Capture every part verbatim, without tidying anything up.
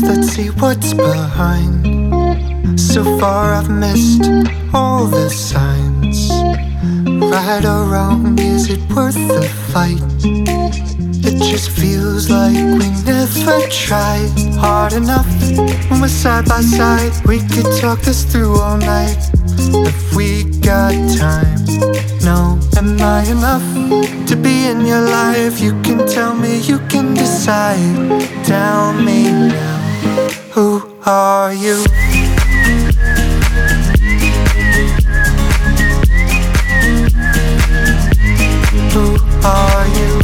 let's see what's behind. So far I've missed all the signs. Right or wrong, is it worth the fight? It just feels like we never tried hard enough. When we're side by side, we could talk this through all night. If we got time, no, am I enough to be in your life? You can tell me, you can decide. Tell me now, who are you? Who are you?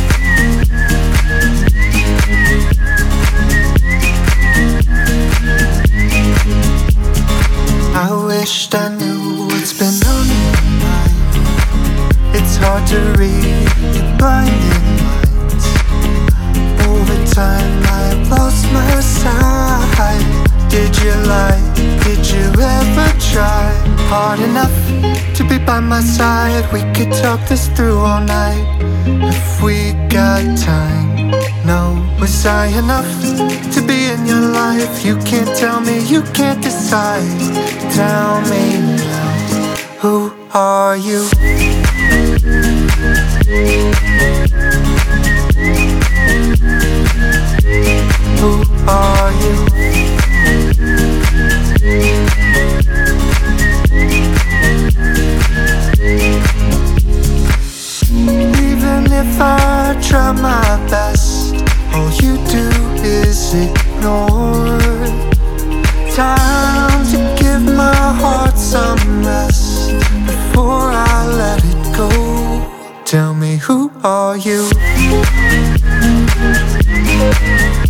I wished I knew what's been on your mind. It's hard to read the blinding lights. Over time I've lost my sight. Did you lie? Did you ever try hard enough to be by my side? We could talk this through all night. If we got time, no, was I enough to be in your life? You can't tell me, you can't decide. Tell me now, who are you? Who are you? Even if I try my best, all you do is ignore. Time to give my heart some rest before I let it go. Tell me, who are you?